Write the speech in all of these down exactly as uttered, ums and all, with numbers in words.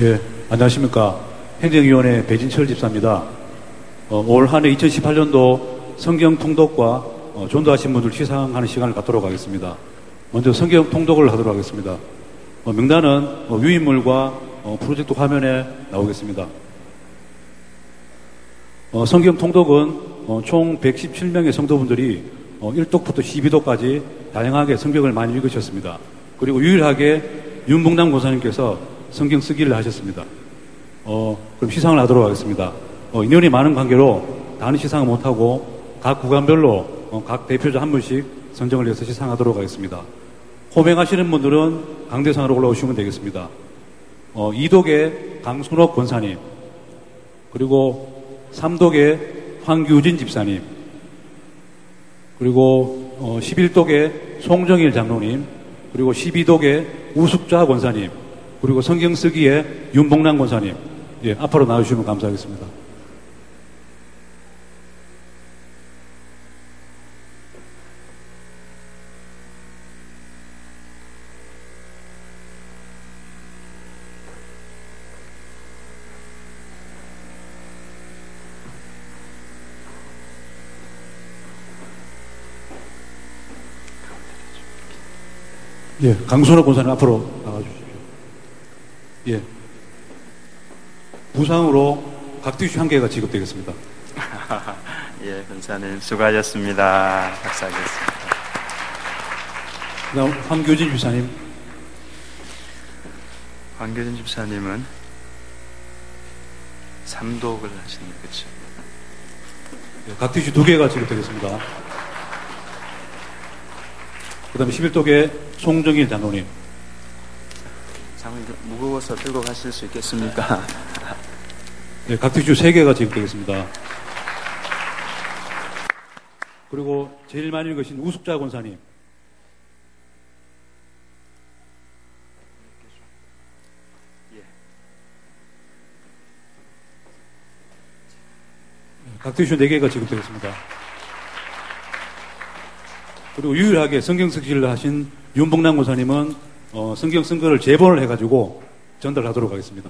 예, 안녕하십니까. 행정위원회 배진철 집사입니다. 어, 올 한 해 이천십팔 년도 성경 통독과 어, 전도하신 분들 시상하는 시간을 갖도록 하겠습니다. 먼저 성경 통독을 하도록 하겠습니다. 어, 명단은 어, 유인물과 어, 프로젝트 화면에 나오겠습니다. 어, 성경 통독은 어, 총 백십칠 명의 성도분들이 어, 일 독부터 십이 독까지 다양하게 성경을 많이 읽으셨습니다. 그리고 유일하게 윤봉남 권사님께서 성경 쓰기를 하셨습니다. 어, 그럼 시상을 하도록 하겠습니다. 어, 인원이 많은 관계로 다는 시상을 못하고 각 구간별로 어, 각 대표자 한 분씩 선정을 해서 시상하도록 하겠습니다. 호명하시는 분들은 강대상으로 올라오시면 되겠습니다. 어, 이 독의 강순옥 권사님, 그리고 삼 독의 황규진 집사님, 그리고 어, 십일 독의 송정일 장로님, 그리고 십이 독의 우숙자 권사님, 그리고 성경 쓰기의 윤봉남 권사님, 예, 앞으로 나와주시면 감사하겠습니다. 예, 강순옥 권사님 앞으로 나와주십시오. 예. 부상으로 각티슈 한 개가 지급되겠습니다. 예, 권사님 수고하셨습니다. 박사하겠습니다. 그다음 황교진 집사님. 황교진 집사님은 삼독을 하시는 거죠. 예, 각티슈 두 개가 지급되겠습니다. 그 다음에 십일 독의 송정일 장로님. 장로님 무거워서 들고 가실 수 있겠습니까? 네, 각티슈 세 개가 지급되겠습니다. 그리고 제일 많이 읽으신 우숙자 권사님. 각티슈 네 개가 지급되겠습니다. 그리고 유일하게 성경 쓰기를 하신 윤봉남 권사님은 어, 성경 쓴 거를 제본을 해가지고 전달하도록 하겠습니다.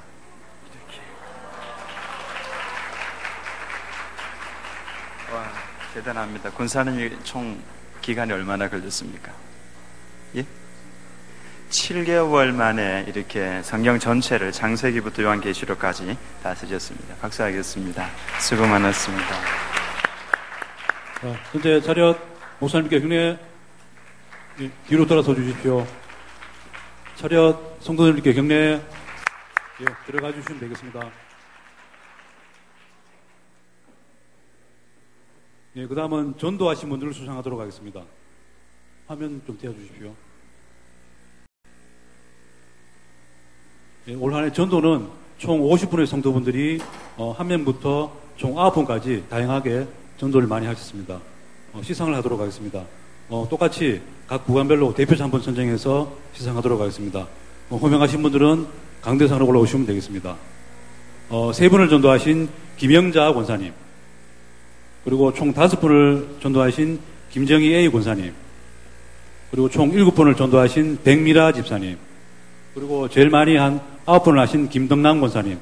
와, 대단합니다. 권사님이 총 기간이 얼마나 걸렸습니까? 예? 칠 개월 만에 이렇게 성경 전체를 창세기부터 요한계시록까지 다 쓰셨습니다. 박수하겠습니다. 수고 많았습니다. 자, 현재 차렷 목사님께 흉내 뒤로 돌아서 주십시오. 차렷 성도님께 격려 예, 들어가 주시면 되겠습니다. 예, 그 다음은 전도하신 분들을 수상하도록 하겠습니다. 화면 좀 띄워주십시오. 예, 올 한 해 전도는 총 오십 분의 성도분들이 어, 한 명부터 총 아홉 분까지 다양하게 전도를 많이 하셨습니다. 어, 시상을 하도록 하겠습니다. 어, 똑같이 각 구간별로 대표자 한 분 선정해서 시상하도록 하겠습니다. 어, 호명하신 분들은 강대상으로 올라오시면 되겠습니다. 어, 세 분을 전도하신 김영자 권사님, 그리고 총 다섯 분을 전도하신 김정희 A 권사님, 그리고 총 일곱 분을 전도하신 백미라 집사님, 그리고 제일 많이 한 아홉 분을 하신 김덕남 권사님,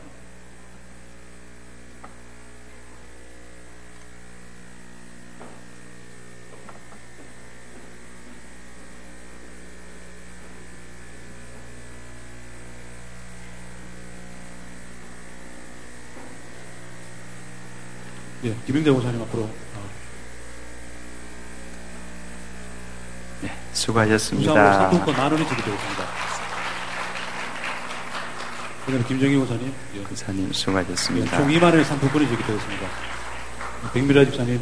예, 김영대 권사님 앞으로. 네, 수고하셨습니다. 부상으로 상품권 만 원이 지급되겠습니다. 그 다음에 김정희 권사님. 예. 권사님 수고하셨습니다. 예, 총 이만 원의 상품권이 지급되겠습니다. 백미라 집사님.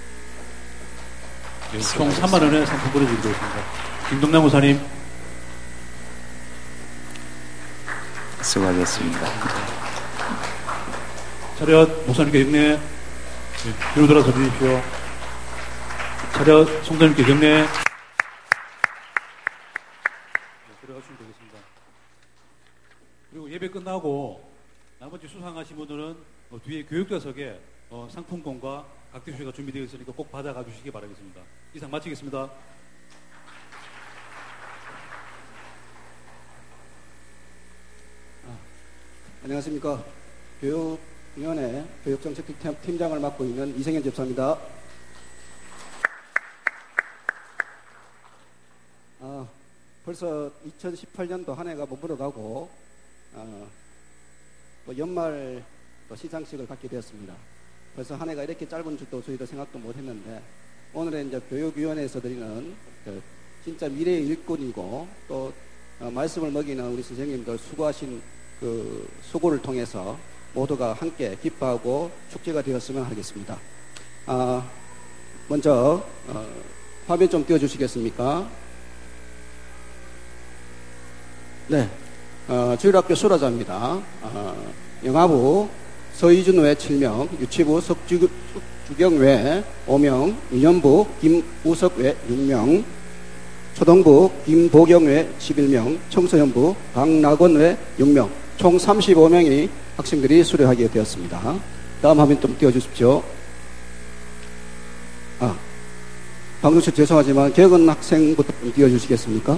예, 총 삼만 원의 상품권이 지급되겠습니다. 김동남 권사님. 수고하셨습니다. 차렷 목사님께 격려. 예, 뒤로 돌아서 주십시오. 차렷 성도님께 격려. 네, 들어가시면 되겠습니다. 그리고 예배 끝나고 나머지 수상하신 분들은 어, 뒤에 교육자석에 어, 상품권과 각티슈가 준비되어 있으니까 꼭 받아가 주시기 바라겠습니다. 이상 마치겠습니다. 안녕하십니까. 교육위원회 교육정책팀장을 맡고 있는 이승현 집사입니다. 아, 벌써 이천십팔 년도 한 해가 머물러가고 어, 또 연말 또 시상식을 갖게 되었습니다. 벌써 한 해가 이렇게 짧은 줄도 저희도 생각도 못했는데 오늘은 이제 교육위원회에서 드리는 그 진짜 미래의 일꾼이고 또 어, 말씀을 먹이는 우리 선생님들 수고하신 그 수고를 통해서 모두가 함께 기뻐하고 축제가 되었으면 하겠습니다. 아, 먼저 어, 화면 좀 띄워주시겠습니까? 네, 어, 주일학교 수라자입니다. 어, 영아부 서희준 외 칠 명, 유치부 석주경 외 오 명, 유년부 김우석 외 육 명, 초등부 김보경 외 십일 명, 청소년부 강낙원 외 육 명, 총 삼십오 명의 학생들이 수료하게 되었습니다. 다음 화면 좀 띄워주십시오. 아, 방금 전 죄송하지만 개근 학생부터 좀 띄워주시겠습니까?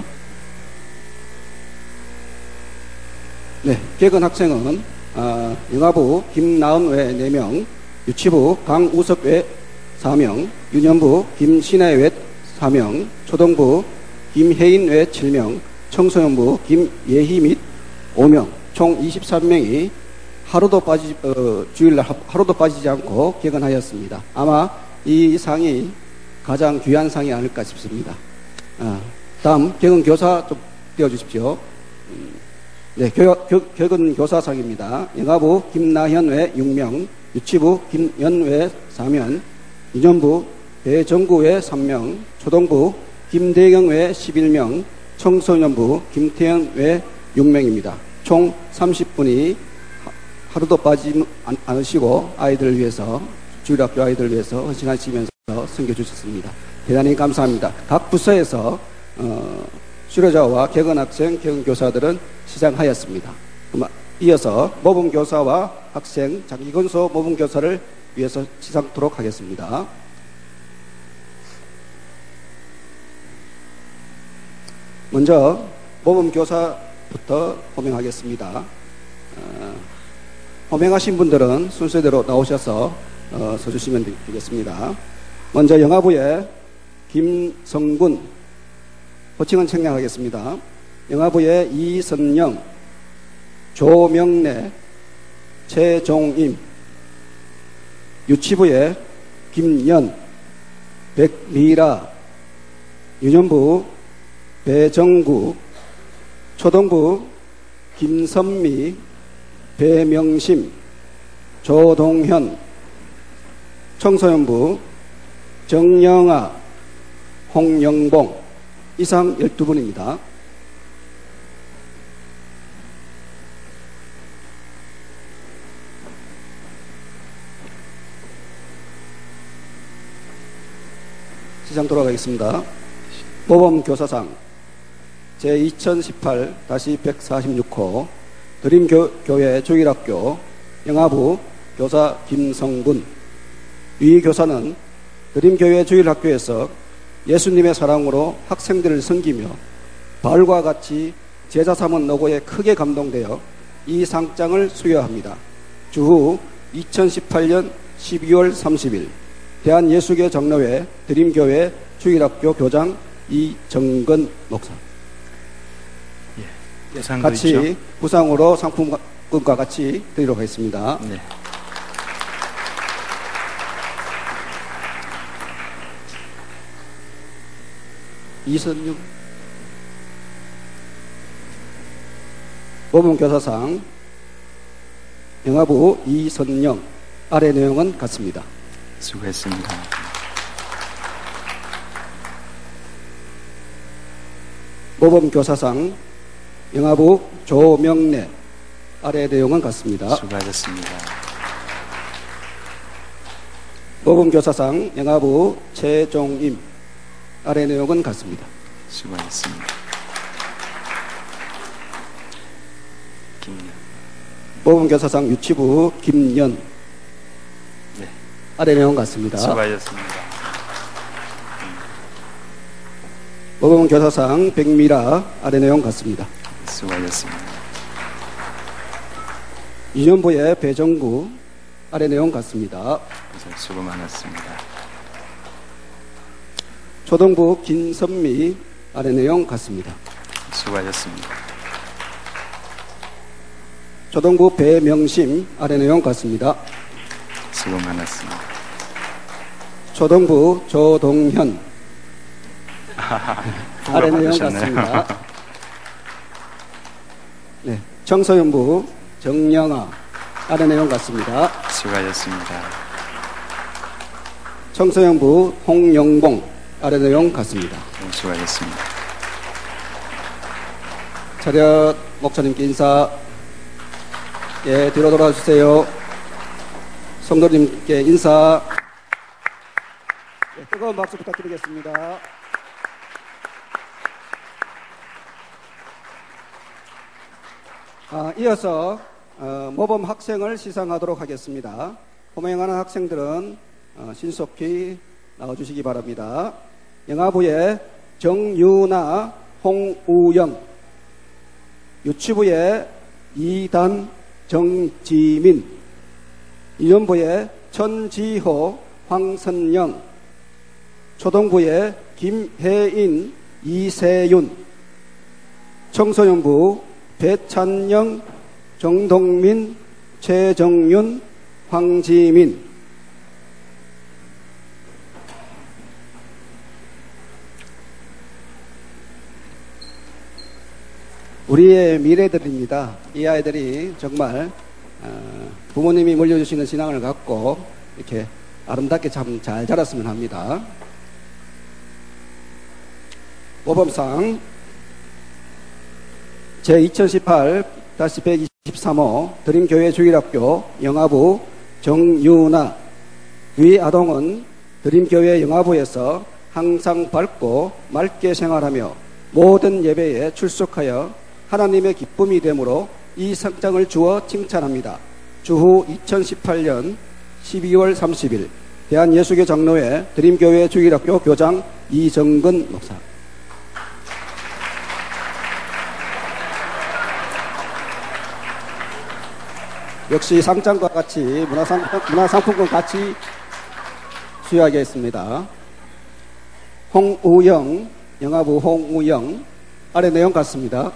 네, 개근 학생은 아, 영아부 김나은 외 네 명, 유치부 강우석 외 사 명, 유년부 김신혜 외 사 명, 초등부 김혜인 외 칠 명, 청소년부 김예희 및 오 명, 총 이십삼 명이 하루도 빠지, 어, 주일날 하루도 빠지지 않고 개근하였습니다. 아마 이 상이 가장 귀한 상이 아닐까 싶습니다. 아, 다음 개근 교사 좀 띄워주십시오. 네, 교, 교, 개근 교사상입니다. 영아부 김나현 외 육 명, 유치부 김연 외 사 명, 유년부 배정구 외 삼 명, 초등부 김대경 외 십일 명, 청소년부 김태현 외 육 명입니다. 총 삼십 분이 하루도 빠지지 않으시고 아이들을 위해서, 주일학교 아이들을 위해서 헌신하시면서 섬겨주셨습니다. 대단히 감사합니다. 각 부서에서 어, 수료자와 개근학생, 개근교사들은 시상하였습니다. 이어서 모범교사와 학생, 장기건소 모범교사를 위해서 시상토록 하겠습니다. 먼저 모범교사부터 호명하겠습니다. 어, 호명하신 분들은 순서대로 나오셔서 어, 서주시면 되겠습니다. 먼저 영아부의 김성군, 호칭은 청량하겠습니다. 영아부의 이선영, 조명래, 최종임, 유치부의 김연, 백미라, 유년부 배정구, 초등부 김선미, 배명심, 조동현, 청소년부 정영아, 홍영봉, 이상 열두 분입니다. 시장 돌아가겠습니다. 모범교사상 제이천십팔 백사십육 호 드림교회 주일학교 영아부 교사 김성군. 위 교사는 드림교회 주일학교에서 예수님의 사랑으로 학생들을 섬기며 바울과 같이 제자 삼은 노고에 크게 감동되어 이 상장을 수여합니다. 주후 이천십팔 년 십이월 삼십일 대한예수교 정로회 드림교회 주일학교 교장 이정근 목사. 예, 같이 있죠? 부상으로 상품과 같이 드리도록 하겠습니다. 네. 이선영 모범교사상 영아부 이선영. 아래 내용은 같습니다. 수고했습니다. 모범교사상 영아부 조명래. 아래 내용은 같습니다. 수고하셨습니다. 모범교사상 영아부 최종임. 아래 내용은 같습니다. 수고하셨습니다. 김연. 모범교사상 유치부 김연. 네. 아래 내용 같습니다. 수고하셨습니다. 모범교사상 백미라. 아래 내용 같습니다. 수고하셨습니다. 유년부의 배정구 아래 내용 같습니다. 그래서 수고 많았습니다. 초등부 김선미 아래 내용 같습니다. 수고하셨습니다. 초등부 배명심 아래 내용 같습니다. 수고 많았습니다. 초등부 조동현 아래 내용 받으셨네요. 같습니다. 네, 청소년부 정영아 아래 내용 같습니다. 수고하셨습니다. 청소년부 홍영봉 아래 내용 같습니다. 네, 수고하셨습니다. 차렷 목사님께 인사. 예, 뒤로 돌아주세요. 성도님께 인사. 예, 뜨거운 박수 부탁드리겠습니다. 아, 이어서 어, 모범 학생을 시상하도록 하겠습니다. 호명하는 학생들은 어, 신속히 나와주시기 바랍니다. 영아부의 정유나, 홍우영, 유치부의 이단, 정지민, 유년부의 천지호, 황선영, 초등부의 김혜인, 이세윤, 청소년부 배찬영, 정동민, 최정윤, 황지민, 우리의 미래들입니다. 이 아이들이 정말 부모님이 물려주시는 신앙을 갖고 이렇게 아름답게 참 잘 자랐으면 합니다. 모범상 제이천십팔 백이십삼 호 드림교회 주일학교 영아부 정유나, 위 아동은 드림교회 영아부에서 항상 밝고 맑게 생활하며 모든 예배에 출석하여 하나님의 기쁨이 되므로 이 상장을 주어 칭찬합니다. 주후 이천십팔 년 십이월 삼십일 대한예수교 장로회 드림교회 주일학교 교장 이정근 목사. 역시 상장과 같이 문화상품, 문화상품권 같이 수여하겠습니다. 홍우영, 영아부 홍우영, 아래 내용 같습니다.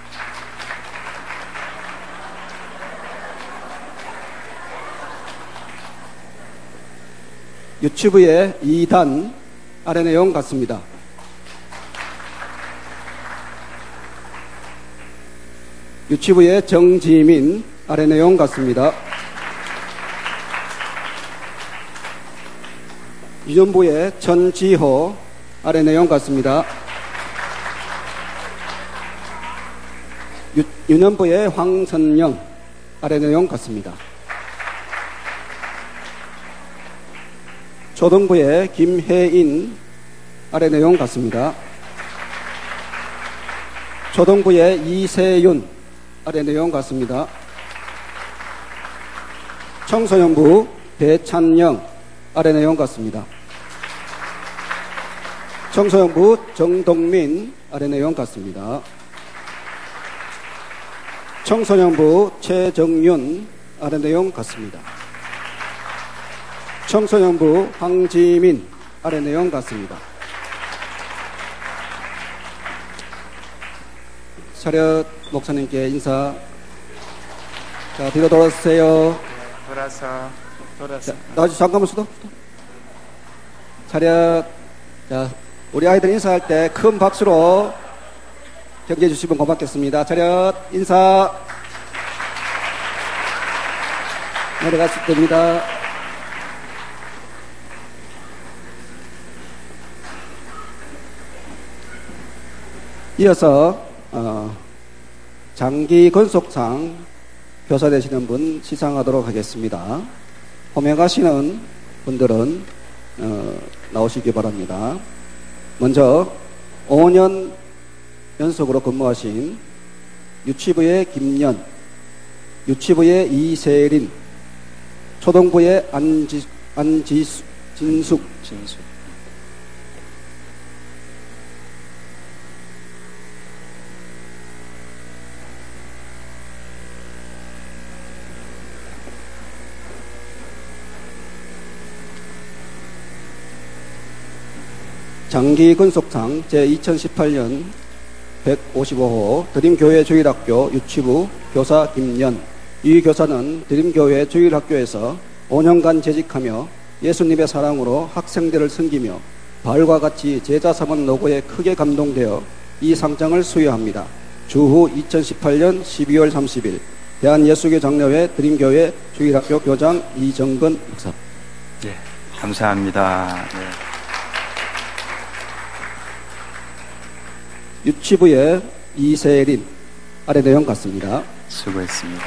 유치부의 이단, 아래 내용 같습니다. 유치부의 정지민, 아래 내용 같습니다. 유년부의 천지호, 아래 내용 같습니다. 유, 유년부의 황선영, 아래 내용 같습니다. 초등부의 김혜인, 아래 내용 같습니다. 초등부의 이세윤, 아래 내용 같습니다. 청소년부 배찬영, 아래 내용 같습니다. 청소년부 정동민, 아래 내용 같습니다. 청소년부 최정윤, 아래 내용 같습니다. 청소년부 황지민, 아래 내용 같습니다. 차렷 목사님께 인사. 자, 뒤로 돌아주세요. 돌아서, 돌아서. 나와주세요. 잠깐만 수도. 차렷. 자, 우리 아이들 인사할 때 큰 박수로 격려해 주시면 고맙겠습니다. 차렷, 인사. 내려가실 됩니다. 이어서 어, 장기 건속상 교사 되시는 분 시상하도록 하겠습니다. 호명하시는 분들은 어, 나오시기 바랍니다. 먼저 오 년 연속으로 근무하신 유치부의 김연, 유치부의 이세린, 초등부의 안지, 안지수, 진숙, 진수. 장기 근속상 제이천십팔 년 백오십오 호 드림교회 주일학교 유치부 교사 김연. 이 교사는 드림교회 주일학교에서 오 년간 재직하며 예수님의 사랑으로 학생들을 섬기며 바울과 같이 제자 삼은 노고에 크게 감동되어 이 상장을 수여합니다. 주후 이천십팔 년 십이월 삼십일 대한예수교 장로회 드림교회 주일학교 교장 이정근 목사. 예, 감사합니다. 네. 유치부의 이세린. 아래 내용 같습니다. 수고했습니다.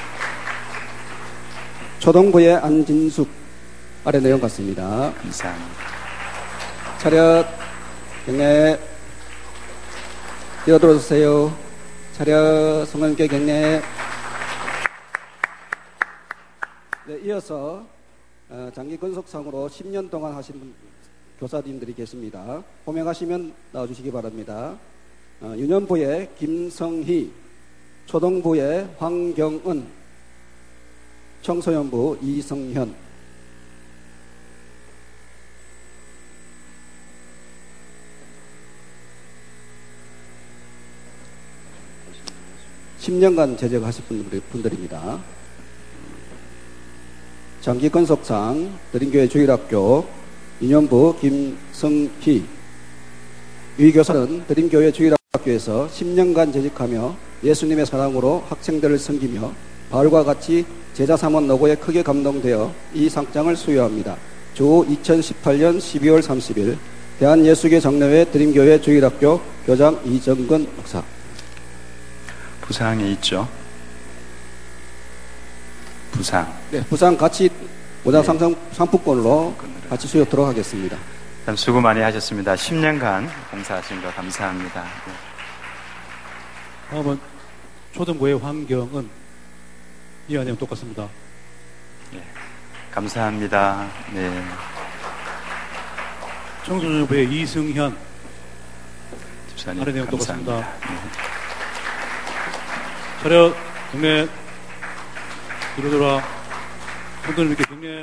초등부의 안진숙. 아래 내용 같습니다. 감사합니다. 차렷, 경례. 뛰어들어주세요. 차렷, 성관님께 경례. 네, 이어서 장기 근속상으로 십 년 동안 하신 분, 교사님들이 계십니다. 호명하시면 나와주시기 바랍니다. 어, 유년부의 김성희, 초등부의 황경은, 청소년부 이성현. 십 년간 재직하실 분들입니다. 장기 근속상 드림교회 주일학교 유년부 김성희. 이 교사는 드림교회 주일학교에서 십 년간 재직하며 예수님의 사랑으로 학생들을 섬기며 바울과 같이 제자 삼은 노고에 크게 감동되어 이 상장을 수여합니다. 주 이천십팔 년 십이월 삼십일 대한예수교 장로회 드림교회 주일학교 교장 이정근 목사. 부상이 있죠? 부상. 네, 부상 같이 모자 상상 상품권으로 같이 수여토록 하겠습니다. 참 수고 많이 하셨습니다. 십 년간 봉사하신 거 감사합니다. 네. 다음은 초등부의 황경은. 이와 내용 똑같습니다. 네, 감사합니다. 네. 청소년부의 이승현. 집사님, 아래 내용 감사합니다. 똑같습니다. 네. 차렷, 경례. 뒤로 돌아. 손들을 이렇게 경례.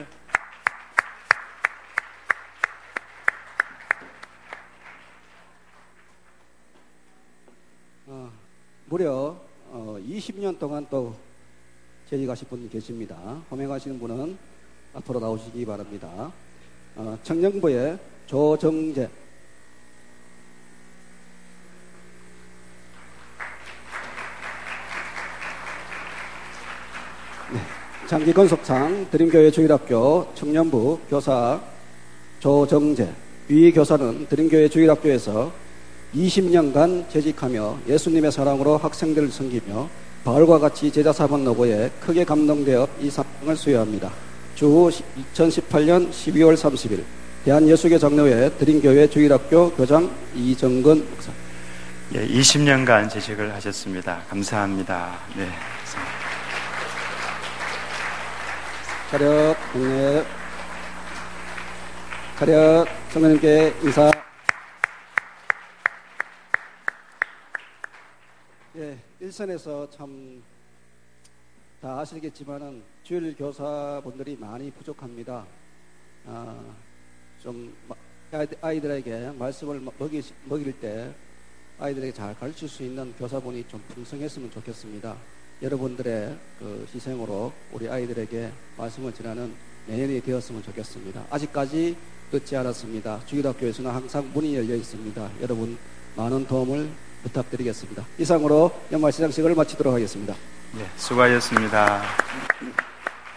어, 무려 어, 이십 년 동안 또 재직하실 분이 계십니다. 호명하시는 분은 앞으로 나오시기 바랍니다. 어, 청년부의 조정재. 네, 장기 근속상 드림교회 주일학교 청년부 교사 조정재. 위 교사는 드림교회 주일학교에서 이십 년간 재직하며 예수님의 사랑으로 학생들을 섬기며 바울과 같이 제자 삼은 노고에 크게 감동되어 이 상을 수여합니다. 주 이천십팔 년 십이월 삼십일 대한예수교 장로회 드림교회 주일학교 교장 이정근 목사. 예, 이십 년간 재직을 하셨습니다. 감사합니다. 네. 차렷, 경례. 차렷, 성도님께 인사. 예, 일선에서 참 다 아시겠지만은 주일 교사분들이 많이 부족합니다. 아, 좀 아이들에게 말씀을 먹이, 먹일 때 아이들에게 잘 가르칠 수 있는 교사분이 좀 풍성했으면 좋겠습니다. 여러분들의 그 희생으로 우리 아이들에게 말씀을 전하는 내년이 되었으면 좋겠습니다. 아직까지 듣지 않았습니다. 주일학교에서는 항상 문이 열려 있습니다. 여러분 많은 도움을 부탁드리겠습니다. 이상으로 연말 시상식을 마치도록 하겠습니다. 네, 수고하셨습니다.